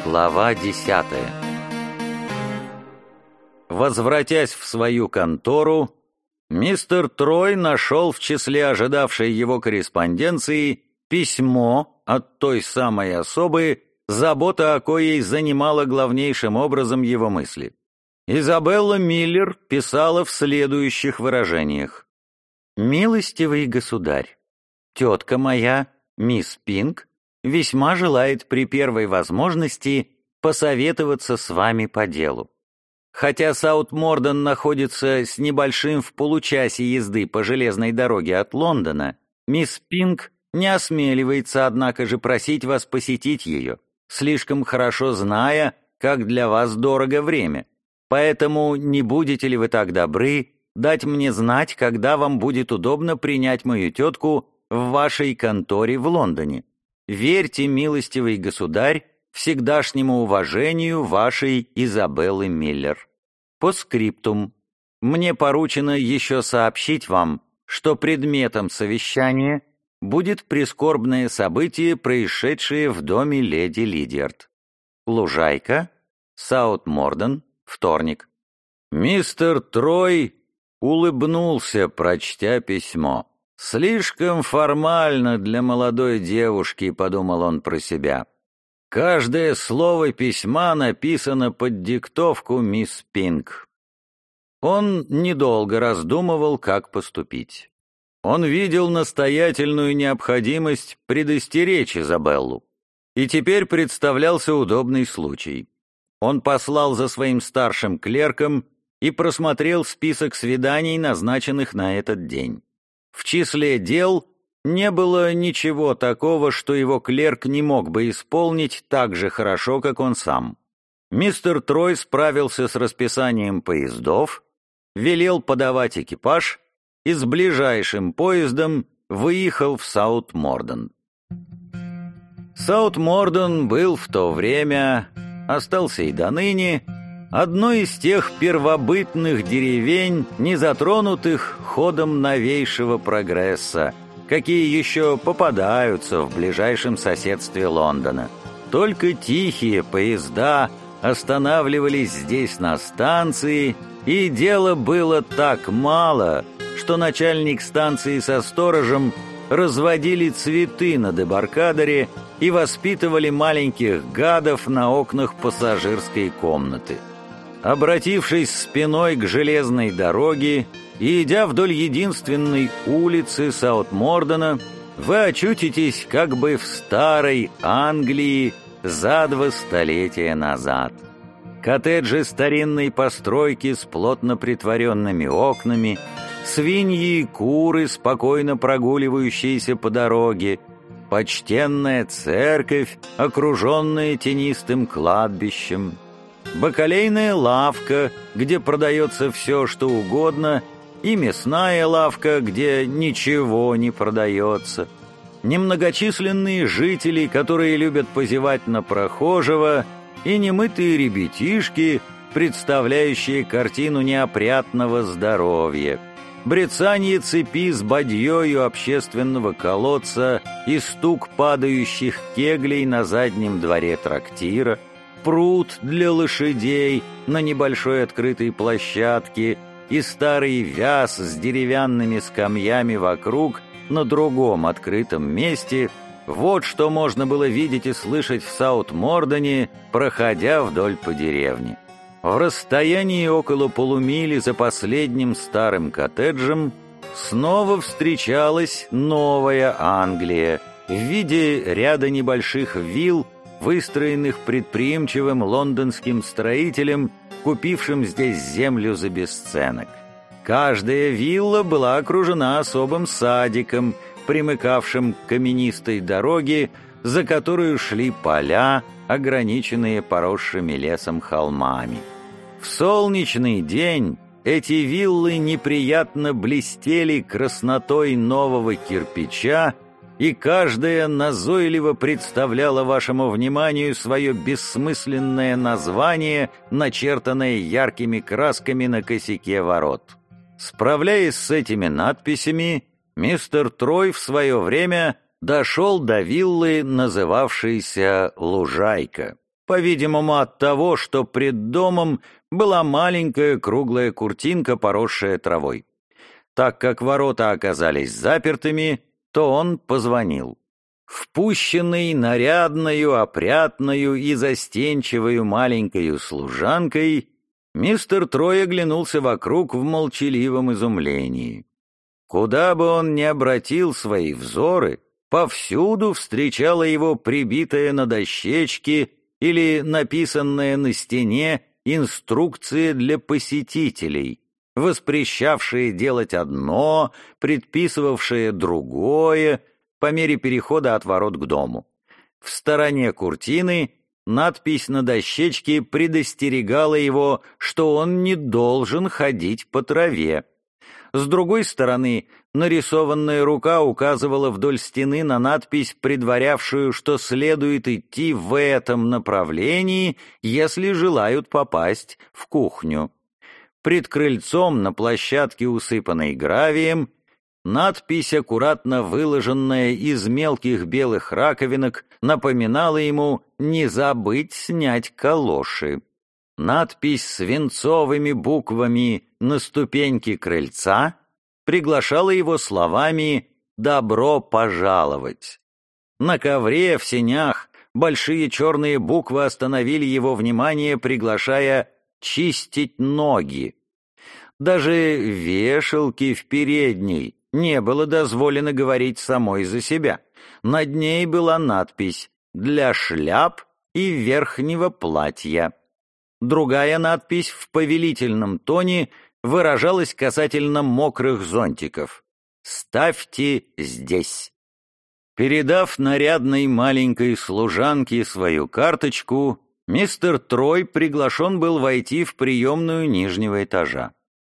Глава 10. Возвратясь в свою контору, мистер Трой нашел в числе ожидавшей его корреспонденции письмо от той самой особы, забота о коей занимала главнейшим образом его мысли. Изабелла Миллер писала в следующих выражениях. «Милостивый государь, тетка моя, мисс Пинк, весьма желает при первой возможности посоветоваться с вами по делу. Хотя Саут-Морден находится с небольшим в получасе езды по железной дороге от Лондона, мисс Пинк не осмеливается, однако же, просить вас посетить ее, слишком хорошо зная, как для вас дорого время. Поэтому не будете ли вы так добры дать мне знать, когда вам будет удобно принять мою тетку в вашей конторе в Лондоне? Верьте, милостивый государь, всегдашнему уважению вашей Изабеллы Миллер. По скриптум. Мне поручено еще сообщить вам, что предметом совещания будет прискорбное событие, происшедшее в доме леди Лидиард. Лужайка, Саут-Морден, вторник». Мистер Трой улыбнулся, прочтя письмо. «Слишком формально для молодой девушки», — подумал он про себя. Каждое слово письма написано под диктовку мисс Пинк. Он недолго раздумывал, как поступить. Он видел настоятельную необходимость предостеречь Изабеллу. И теперь представлялся удобный случай. Он послал за своим старшим клерком и просмотрел список свиданий, назначенных на этот день. В числе дел не было ничего такого, что его клерк не мог бы исполнить так же хорошо, как он сам. Мистер Трой справился с расписанием поездов, велел подавать экипаж и с ближайшим поездом выехал в Саут-Морден. Саут-Морден был в то время, остался и доныне, одной из тех первобытных деревень, не затронутых ходом новейшего прогресса, какие еще попадаются в ближайшем соседстве Лондона. Только тихие поезда останавливались здесь на станции, и дела было так мало, что начальник станции со сторожем разводили цветы на дебаркадере и воспитывали маленьких гадов на окнах пассажирской комнаты. Обратившись спиной к железной дороге и идя вдоль единственной улицы Саут-Мордена, вы очутитесь как бы в старой Англии за 2 столетия назад. Коттеджи старинной постройки с плотно притворенными окнами, свиньи и куры, спокойно прогуливающиеся по дороге, почтенная церковь, окруженная тенистым кладбищем, бакалейная лавка, где продается все, что угодно, и мясная лавка, где ничего не продается, немногочисленные жители, которые любят позевать на прохожего, и немытые ребятишки, представляющие картину неопрятного здоровья, брецанье цепи с бадьёю общественного колодца и стук падающих кеглей на заднем дворе трактира, пруд для лошадей на небольшой открытой площадке и старый вяз с деревянными скамьями вокруг на другом открытом месте — вот что можно было видеть и слышать в Саут-Мордене, проходя вдоль по деревне. В расстоянии около полумили за последним старым коттеджем снова встречалась новая Англия в виде ряда небольших вилл, выстроенных предприимчивым лондонским строителем, купившим здесь землю за бесценок. Каждая вилла была окружена особым садиком, примыкавшим к каменистой дороге, за которую шли поля, ограниченные поросшими лесом холмами. В солнечный день эти виллы неприятно блестели краснотой нового кирпича, и каждая назойливо представляла вашему вниманию свое бессмысленное название, начертанное яркими красками на косяке ворот. Справляясь с этими надписями, мистер Трой в свое время дошел до виллы, называвшейся «Лужайка». по-видимому, от того, что пред домом была маленькая круглая куртинка, поросшая травой. Так как ворота оказались запертыми, то он позвонил. Впущенный нарядною, опрятною и застенчивою маленькою служанкой, мистер Трой оглянулся вокруг в молчаливом изумлении. Куда бы он ни обратил свои взоры, повсюду встречала его прибитая на дощечке или написанная на стене инструкция для посетителей, воспрещавшие делать одно, предписывавшие другое, по мере перехода от ворот к дому. В стороне куртины надпись на дощечке предостерегала его, что он не должен ходить по траве. С другой стороны, нарисованная рука указывала вдоль стены на надпись, предварявшую, что следует идти в этом направлении, если желают попасть в кухню. Пред крыльцом на площадке, усыпанной гравием, надпись, аккуратно выложенная из мелких белых раковинок, напоминала ему не забыть снять калоши. Надпись свинцовыми буквами на ступеньке крыльца приглашала его словами «Добро пожаловать». На ковре в сенях большие черные буквы остановили его внимание, приглашая «чистить ноги». Даже вешалки в передней не было дозволено говорить самой за себя. Над ней была надпись «Для шляп и верхнего платья». Другая надпись в повелительном тоне выражалась касательно мокрых зонтиков. «Ставьте здесь». Передав нарядной маленькой служанке свою карточку, мистер Трой приглашен был войти в приемную нижнего этажа.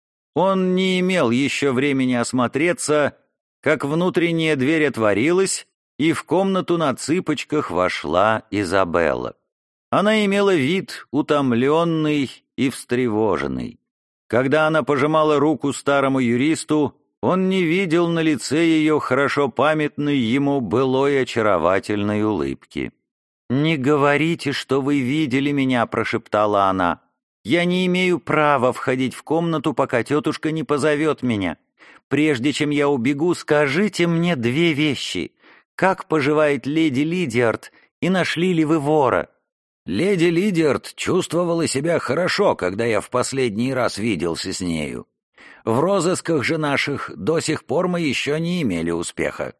Он не имел еще времени осмотреться, как внутренняя дверь отворилась, и в комнату на цыпочках вошла Изабелла. Она имела вид утомленный и встревоженный. Когда она пожимала руку старому юристу, он не видел на лице ее хорошо памятной ему былой очаровательной улыбки. «Не говорите, что вы видели меня», — прошептала она. «Я не имею права входить в комнату, пока тетушка не позовет меня. Прежде чем я убегу, скажите мне две вещи. Как поживает леди Лидиард, и нашли ли вы вора?» Леди Лидиард чувствовала себя хорошо, когда я в последний раз виделся с нею. В розысках же наших до сих пор мы еще не имели успеха.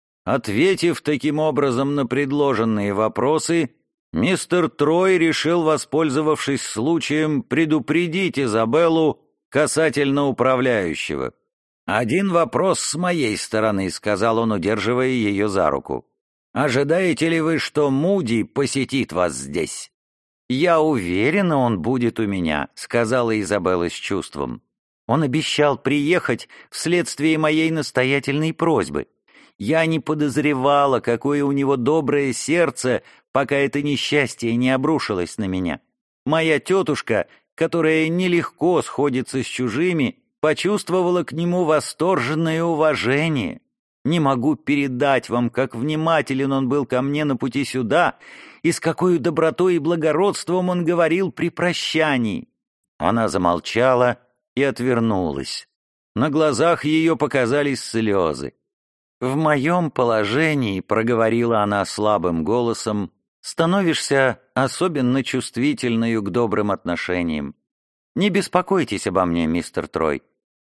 Ответив таким образом на предложенные вопросы, мистер Трой решил, воспользовавшись случаем, предупредить Изабеллу касательно управляющего. «Один вопрос с моей стороны», — сказал он, удерживая ее за руку. «Ожидаете ли вы, что Муди посетит вас здесь?» «Я уверена, он будет у меня», — сказала Изабелла с чувством. «Он обещал приехать вследствие моей настоятельной просьбы. Я не подозревала, какое у него доброе сердце, пока это несчастье не обрушилось на меня. Моя тетушка, которая нелегко сходится с чужими, почувствовала к нему восторженное уважение. Не могу передать вам, как внимателен он был ко мне на пути сюда, и с какой добротой и благородством он говорил при прощании». Она замолчала и отвернулась. На глазах ее показались слезы. «В моем положении, — проговорила она слабым голосом, — становишься особенно чувствительною к добрым отношениям. Не беспокойтесь обо мне, мистер Трой».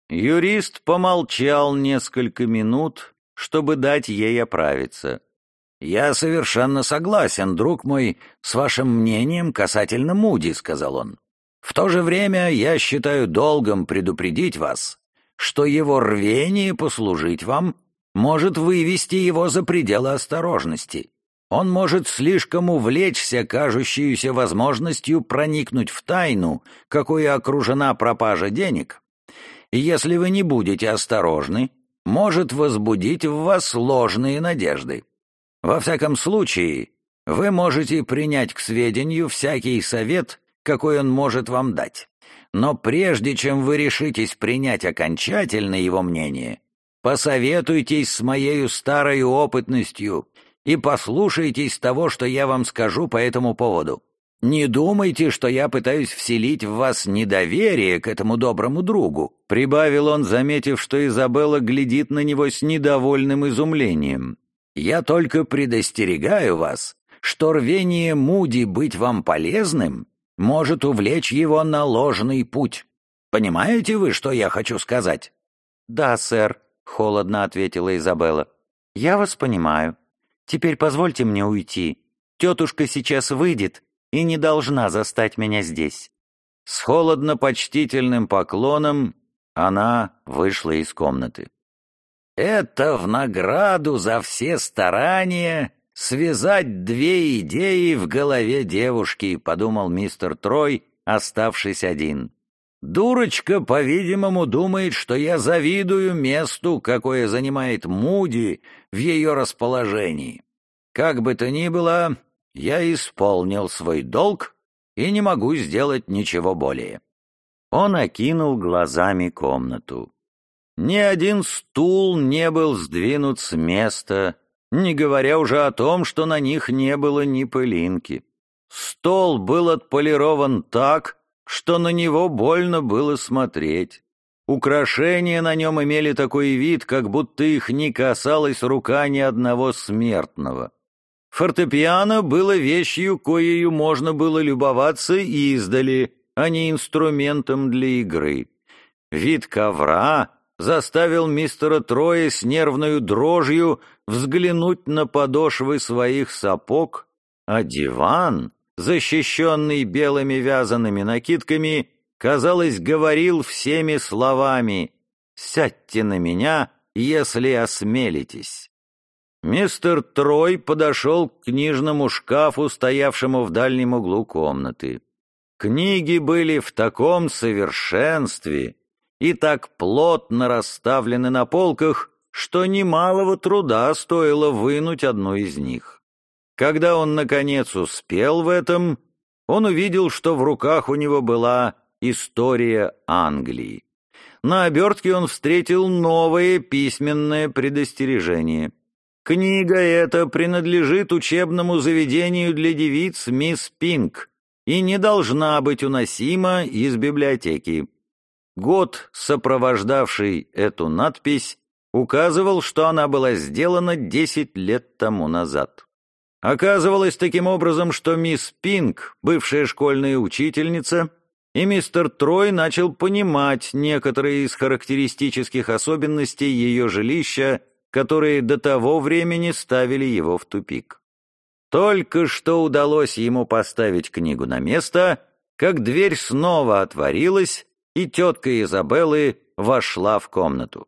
Юрист помолчал несколько минут, чтобы дать ей оправиться. «Я совершенно согласен, друг мой, с вашим мнением касательно Муди», — сказал он. «В то же время я считаю долгом предупредить вас, что его рвение послужить вам может вывести его за пределы осторожности. Он может слишком увлечься кажущейся возможностью проникнуть в тайну, какой окружена пропажа денег, и если вы не будете осторожны, может возбудить в вас ложные надежды. Во всяком случае, вы можете принять к сведению всякий совет, какой он может вам дать. Но прежде чем вы решитесь принять окончательно его мнение, посоветуйтесь с моею старой опытностью и послушайтесь того, что я вам скажу по этому поводу. «Не думайте, что я пытаюсь вселить в вас недоверие к этому доброму другу», — прибавил он, заметив, что Изабелла глядит на него с недовольным изумлением. «Я только предостерегаю вас, что рвение Муди быть вам полезным может увлечь его на ложный путь. Понимаете вы, что я хочу сказать?» «Да, сэр», — холодно ответила Изабелла. «Я вас понимаю. Теперь позвольте мне уйти. Тетушка сейчас выйдет и не должна застать меня здесь». С холодно-почтительным поклоном она вышла из комнаты. «Это в награду за все старания связать две идеи в голове девушки», — подумал мистер Трой, оставшись один. «Дурочка, по-видимому, думает, что я завидую месту, какое занимает Муди в ее расположении. Как бы то ни было, я исполнил свой долг и не могу сделать ничего более». Он окинул глазами комнату. Ни один стул не был сдвинут с места, не говоря уже о том, что на них не было ни пылинки. Стол был отполирован так, что на него больно было смотреть. Украшения на нем имели такой вид, как будто их не касалась рука ни одного смертного. Фортепиано было вещью, коею можно было любоваться издали, а не инструментом для игры. Вид ковра заставил мистера Троя с нервной дрожью взглянуть на подошвы своих сапог, а диван, защищенный белыми вязаными накидками, казалось, говорил всеми словами: «Сядьте на меня, если осмелитесь». Мистер Трой подошел к книжному шкафу, стоявшему в дальнем углу комнаты. Книги были в таком совершенстве и так плотно расставлены на полках, что немалого труда стоило вынуть одну из них. Когда он, наконец, успел в этом, он увидел, что в руках у него была «История Англии». На обертке он встретил новое письменное предостережение. Книга эта принадлежит учебному заведению для девиц мисс Пинк и не должна быть уносима из библиотеки. Год, сопровождавший эту надпись, указывал, что она была сделана 10 лет тому назад. Оказывалось таким образом, что мисс Пинк, бывшая школьная учительница, и мистер Трой начал понимать некоторые из характеристических особенностей ее жилища, которые до того времени ставили его в тупик. Только что удалось ему поставить книгу на место, как дверь снова отворилась, и тетка Изабеллы вошла в комнату.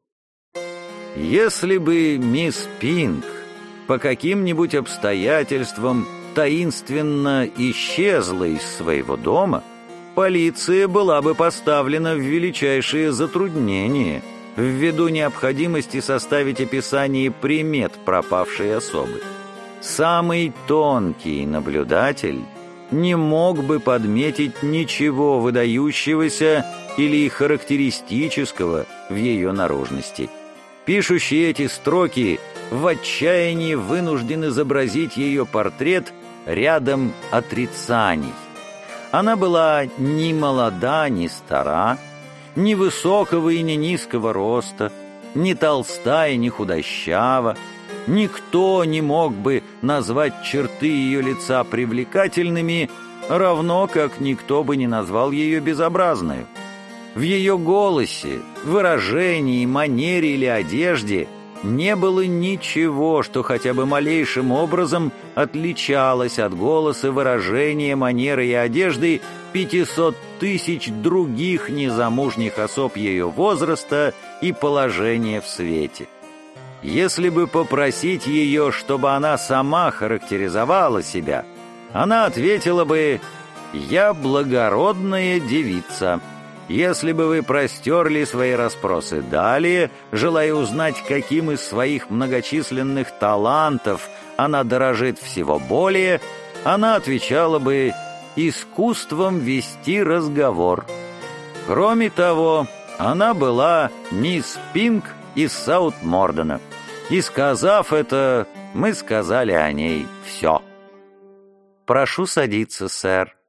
Если бы мисс Пинк по каким-нибудь обстоятельствам таинственно исчезла из своего дома, полиция была бы поставлена в величайшие затруднения ввиду необходимости составить описание примет пропавшей особы. Самый тонкий наблюдатель не мог бы подметить ничего выдающегося или характеристического в ее наружности. Пишущие эти строки в отчаянии вынужден изобразить ее портрет рядом отрицаний. Она была ни молода, ни стара, ни высокого и ни низкого роста, ни толстая, ни худощава. Никто не мог бы назвать черты ее лица привлекательными, равно как никто бы не назвал ее безобразной. В ее голосе, выражении, манере или одежде не было ничего, что хотя бы малейшим образом отличалось от голоса, выражения, манеры и одежды 500 тысяч других незамужних особ ее возраста и положения в свете. Если бы попросить ее, чтобы она сама характеризовала себя, она ответила бы: «Я благородная девица». Если бы вы простерли свои расспросы далее, желая узнать, каким из своих многочисленных талантов она дорожит всего более, она отвечала бы: «Искусством вести разговор». Кроме того, она была мисс Пинк из Саут-Мордена, и, сказав это, мы сказали о ней все. «Прошу садиться, сэр»,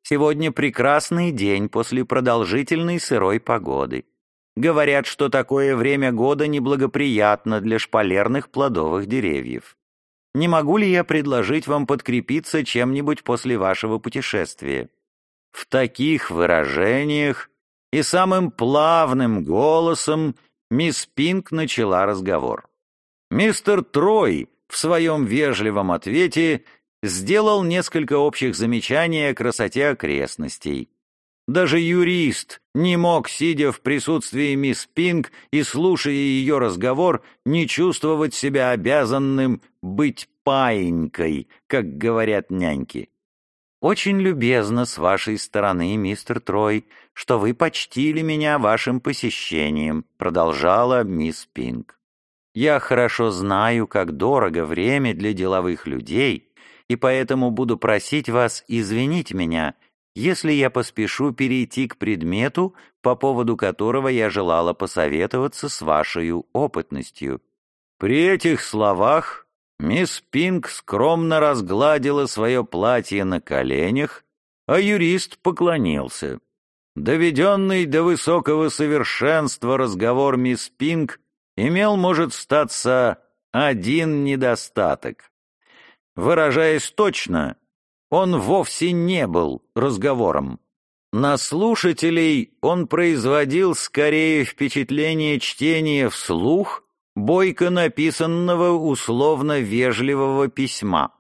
Сегодня прекрасный день после продолжительной сырой погоды. Говорят, что такое время года неблагоприятно для шпалерных плодовых деревьев. Не могу ли я предложить вам подкрепиться чем-нибудь после вашего путешествия?» В таких выражениях и самым плавным голосом мисс Пинк начала разговор. Мистер Трой в своем вежливом ответе сделал несколько общих замечаний о красоте окрестностей. Даже юрист не мог, сидя в присутствии мисс Пинк и слушая ее разговор, не чувствовать себя обязанным быть паинькой, как говорят няньки. «Очень любезно с вашей стороны, мистер Трой, что вы почтили меня вашим посещением», продолжала мисс Пинк. «Я хорошо знаю, как дорого время для деловых людей, и поэтому буду просить вас извинить меня, если я поспешу перейти к предмету, по поводу которого я желала посоветоваться с вашей опытностью». При этих словах мисс Пинк скромно разгладила свое платье на коленях, а юрист поклонился. Доведенный до высокого совершенства разговор мисс Пинк имел, может статься, один недостаток. Выражаясь точно, он вовсе не был разговором. На слушателей он производил скорее впечатление чтения вслух, бойко написанного условно-вежливого письма.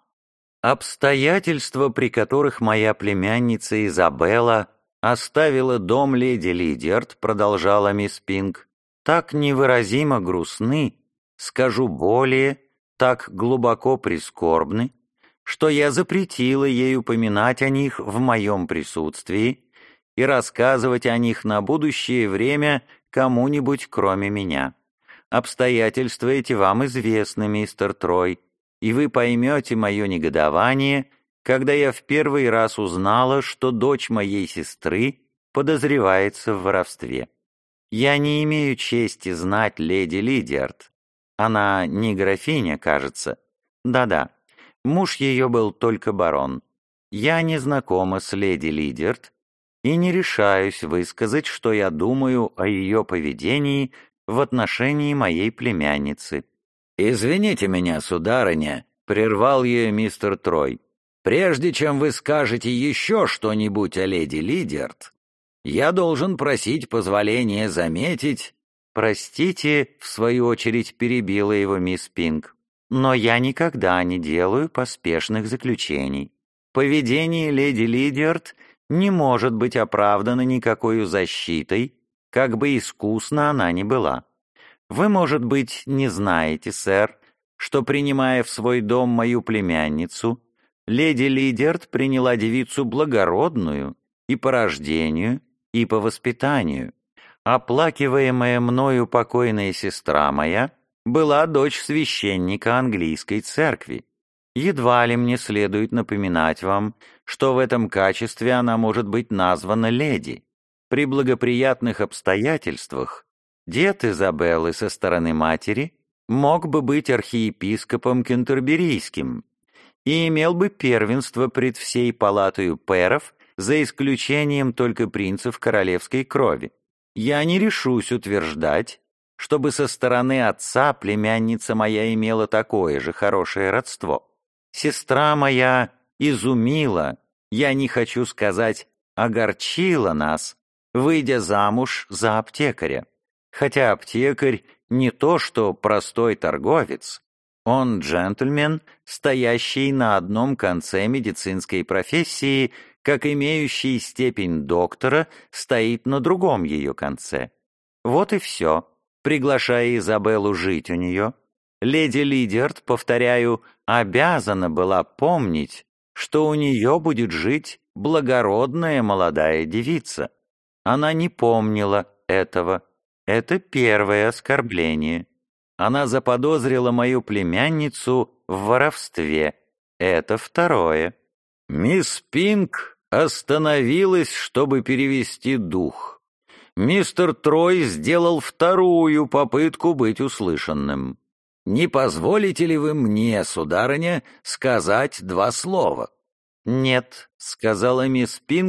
Обстоятельства, при которых моя племянница Изабелла оставила дом леди Лидиард, продолжала мисс Пинк, так невыразимо грустны, скажу более, так глубоко прискорбны, что я запретила ей упоминать о них в моем присутствии и рассказывать о них на будущее время кому-нибудь, кроме меня. Обстоятельства эти вам известны, мистер Трой, и вы поймете мое негодование, когда я в первый раз узнала, что дочь моей сестры подозревается в воровстве. Я не имею чести знать леди Лидиард. Она не графиня, кажется. Да-да, муж ее был только барон. Я не знакома с леди Лидиард и не решаюсь высказать, что я думаю о ее поведении в отношении моей племянницы. «Извините меня, сударыня», — прервал ее мистер Трой. «Прежде чем вы скажете еще что-нибудь о леди Лидиард, я должен просить позволения заметить...» «Простите», — в свою очередь перебила его мисс Пинк, «но я никогда не делаю поспешных заключений. Поведение леди Лидиард не может быть оправдано никакой защитой, как бы искусна она ни была. Вы, может быть, не знаете, сэр, что, принимая в свой дом мою племянницу, леди Лидиард приняла девицу благородную и по рождению, и по воспитанию. Оплакиваемая мною покойная сестра моя была дочь священника английской церкви. Едва ли мне следует напоминать вам, что в этом качестве она может быть названа леди. При благоприятных обстоятельствах дед Изабеллы со стороны матери мог бы быть архиепископом кентерберийским и имел бы первенство пред всей палатою пэров, за исключением только принцев королевской крови. Я не решусь утверждать, чтобы со стороны отца племянница моя имела такое же хорошее родство. Сестра моя изумила, я не хочу сказать, огорчила нас, выйдя замуж за аптекаря. Хотя аптекарь не то что простой торговец, он джентльмен, стоящий на одном конце медицинской профессии, как имеющий степень доктора стоит на другом ее конце. Вот и все. Приглашая Изабеллу жить у нее, леди Лидиард, повторяю, обязана была помнить, что у нее будет жить благородная молодая девица. Она не помнила этого. Это первое оскорбление. Она заподозрила мою племянницу в воровстве. Это второе. Мисс Пинк остановилась, чтобы перевести дух. Мистер Трой сделал вторую попытку быть услышанным. «Не позволите ли вы мне, сударыня, сказать два слова?» «Нет», — сказала мисс Пинк,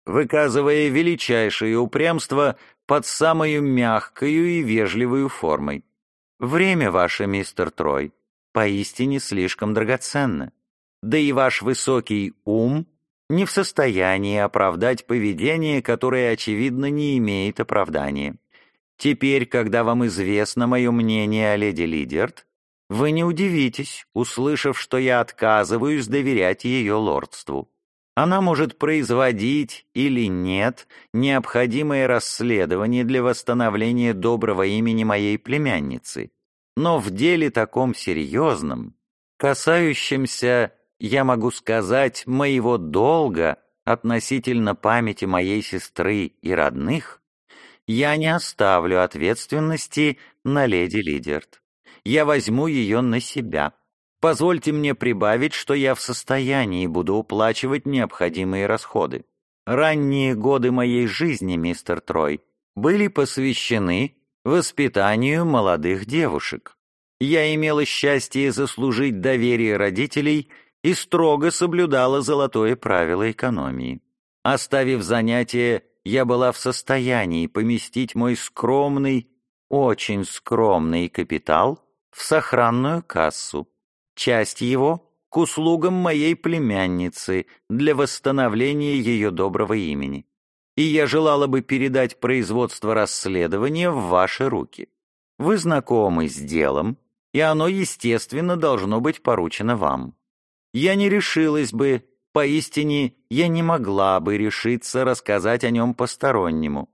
выказывая величайшее упрямство под самую мягкою и вежливую формой. «Время ваше, мистер Трой, поистине слишком драгоценно. Да и ваш высокий ум не в состоянии оправдать поведение, которое, очевидно, не имеет оправдания. Теперь, когда вам известно мое мнение о леди Лидиард, вы не удивитесь, услышав, что я отказываюсь доверять ее лордству. Она может производить или нет необходимое расследование для восстановления доброго имени моей племянницы, но в деле таком серьезном, касающемся, я могу сказать, моего долга относительно памяти моей сестры и родных, я не оставлю ответственности на леди Лидиард. Я возьму ее на себя. Позвольте мне прибавить, что я в состоянии буду уплачивать необходимые расходы. Ранние годы моей жизни, мистер Трой, были посвящены воспитанию молодых девушек. Я имела счастье заслужить доверие родителей и строго соблюдала золотое правило экономии. Оставив занятия, я была в состоянии поместить мой скромный, очень скромный капитал в сохранную кассу. Часть его к услугам моей племянницы для восстановления ее доброго имени. И я желала бы передать производство расследования в ваши руки. Вы знакомы с делом, и оно, естественно, должно быть поручено вам. Я не решилась бы, поистине, я не могла бы решиться рассказать о нем постороннему.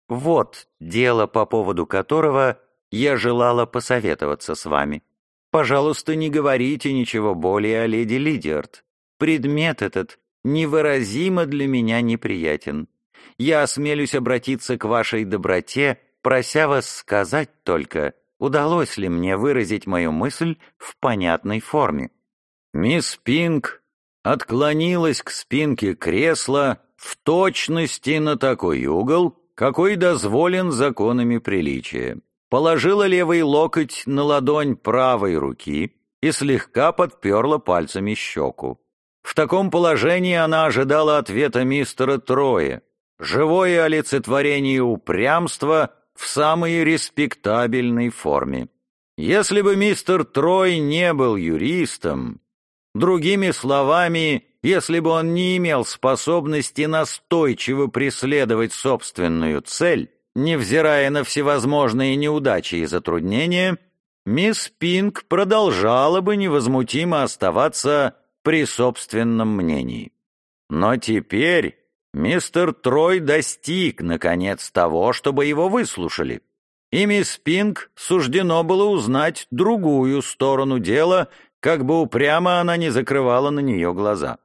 Вот дело, по поводу которого я желала посоветоваться с вами. Пожалуйста, не говорите ничего более о леди Лидиард. Предмет этот невыразимо для меня неприятен. Я осмелюсь обратиться к вашей доброте, прося вас сказать только, удалось ли мне выразить мою мысль в понятной форме». Мисс Пинк отклонилась к спинке кресла в точности на такой угол, какой дозволен законами приличия. Положила левый локоть на ладонь правой руки и слегка подперла пальцами щеку. В таком положении она ожидала ответа мистера Троя, живое олицетворение упрямства в самой респектабельной форме. Если бы мистер Трой не был юристом, другими словами, если бы он не имел способности настойчиво преследовать собственную цель, невзирая на всевозможные неудачи и затруднения, мисс Пинк продолжала бы невозмутимо оставаться при собственном мнении. Но теперь мистер Трой достиг, наконец, того, чтобы его выслушали, и мисс Пинк суждено было узнать другую сторону дела, как бы упрямо она не закрывала на нее глаза.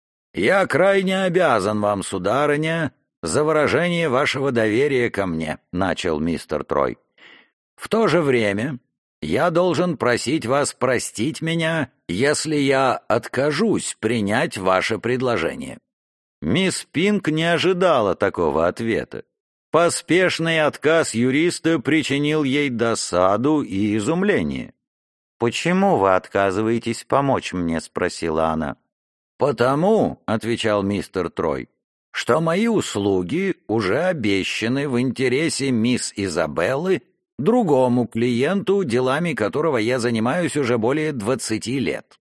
«Я крайне обязан вам, сударыня, за выражение вашего доверия ко мне», — начал мистер Трой. «В то же время я должен просить вас простить меня, если я откажусь принять ваше предложение». Мисс Пинк не ожидала такого ответа. Поспешный отказ юриста причинил ей досаду и изумление. «Почему вы отказываетесь помочь мне?» — спросила она. «Потому», — отвечал мистер Трой, «что мои услуги уже обещаны в интересе мисс Изабеллы другому клиенту, делами которого я занимаюсь уже более 20 лет.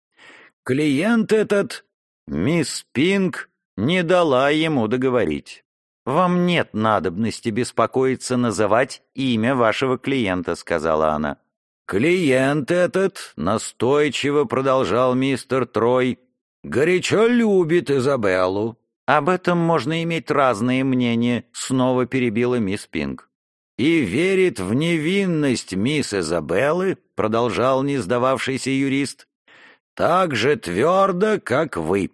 Клиент этот...» Мисс Пинк не дала ему договорить. «Вам нет надобности беспокоиться называть имя вашего клиента», — сказала она. «Клиент этот», — настойчиво продолжал мистер Трой, «горячо любит Изабеллу». «Об этом можно иметь разные мнения», — снова перебила мисс Пинк. «И верит в невинность мисс Изабеллы», — продолжал не сдававшийся юрист, «так же твердо, как вы».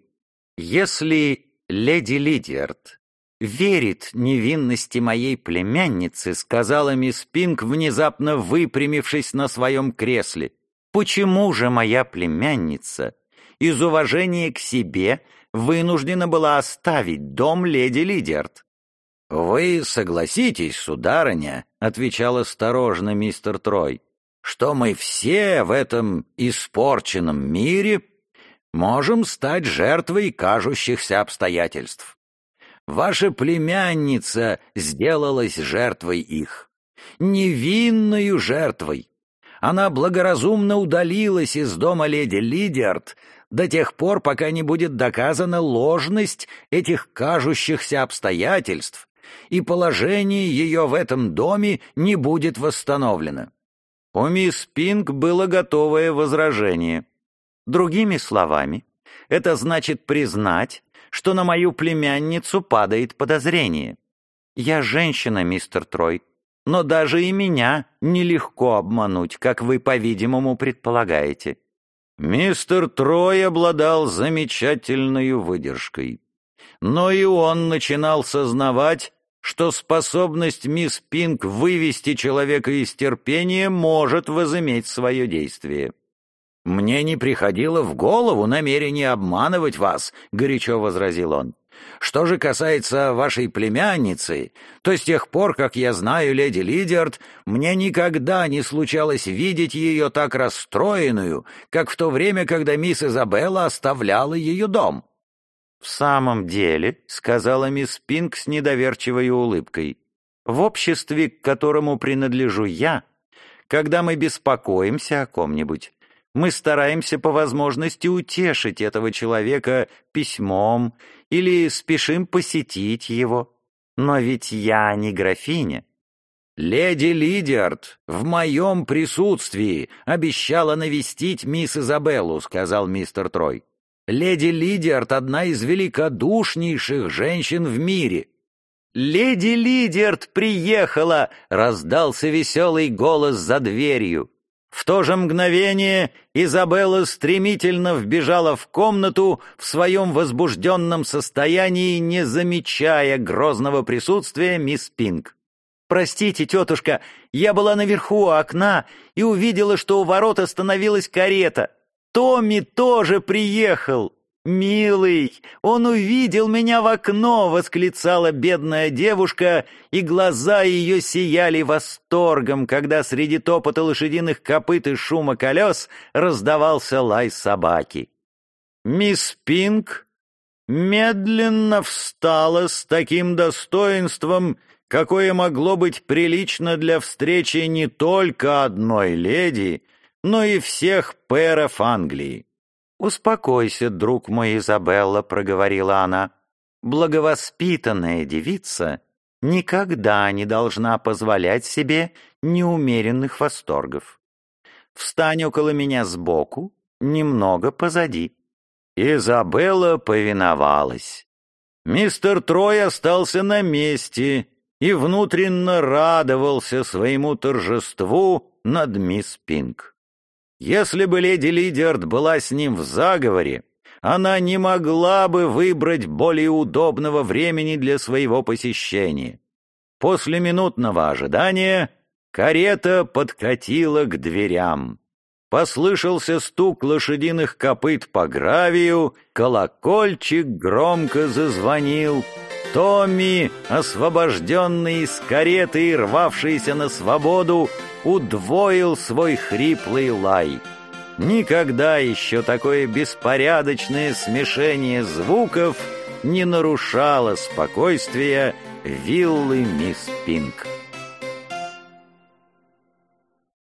«Если леди Лидиард верит невинности моей племянницы», — сказала мисс Пинк, внезапно выпрямившись на своем кресле, «почему же моя племянница из уважения к себе вынуждена была оставить дом леди Лидиард?» «Вы согласитесь, сударыня», — отвечал осторожно мистер Трой, «что мы все в этом испорченном мире можем стать жертвой кажущихся обстоятельств. Ваша племянница сделалась жертвой их, невинною жертвой. Она благоразумно удалилась из дома леди Лидиард до тех пор, пока не будет доказана ложность этих кажущихся обстоятельств, и положение ее в этом доме не будет восстановлено». У мисс Пинк было готовое возражение. Другими словами, это значит признать, что на мою племянницу падает подозрение. Я женщина, мистер Трой, но даже и меня нелегко обмануть, как вы, по-видимому, предполагаете. Мистер Трой обладал замечательной выдержкой, но и он начинал сознавать, что способность мисс Пинк вывести человека из терпения может возыметь свое действие. «Мне не приходило в голову намерение обманывать вас», — горячо возразил он. «Что же касается вашей племянницы, то с тех пор, как я знаю леди Лидиард, мне никогда не случалось видеть ее так расстроенную, как в то время, когда мисс Изабелла оставляла ее дом». «В самом деле», — сказала мисс Пинк с недоверчивой улыбкой, «в обществе, к которому принадлежу я, когда мы беспокоимся о ком-нибудь, мы стараемся по возможности утешить этого человека письмом или спешим посетить его. Но ведь я не графиня». «Леди Лидиард в моем присутствии обещала навестить мисс Изабеллу», — сказал мистер Трой. «Леди Лидиард — одна из великодушнейших женщин в мире». «Леди Лидиард приехала!» — раздался веселый голос за дверью. В то же мгновение Изабелла стремительно вбежала в комнату в своем возбужденном состоянии, не замечая грозного присутствия мисс Пинк. «Простите, тетушка, я была наверху у окна и увидела, что у ворот остановилась карета. Томми тоже приехал. «Милый, он увидел меня в окно!» — восклицала бедная девушка, и глаза ее сияли восторгом, когда среди топота лошадиных копыт и шума колес раздавался лай собаки. Мисс Пинк медленно встала с таким достоинством, какое могло быть прилично для встречи не только одной леди, но и всех пэров Англии. «Успокойся, друг мой, Изабелла», — проговорила она. «Благовоспитанная девица никогда не должна позволять себе неумеренных восторгов. Встань около меня сбоку, немного позади». Изабелла повиновалась. Мистер Трой остался на месте и внутренно радовался своему торжеству над мисс Пинк. Если бы леди Лидиард была с ним в заговоре, она не могла бы выбрать более удобного времени для своего посещения. После минутного ожидания карета подкатила к дверям. Послышался стук лошадиных копыт по гравию, колокольчик громко зазвонил. Томми, освобожденный из кареты и рвавшийся на свободу, удвоил свой хриплый лай. Никогда еще такое беспорядочное смешение звуков не нарушало спокойствия виллы мисс Пинк.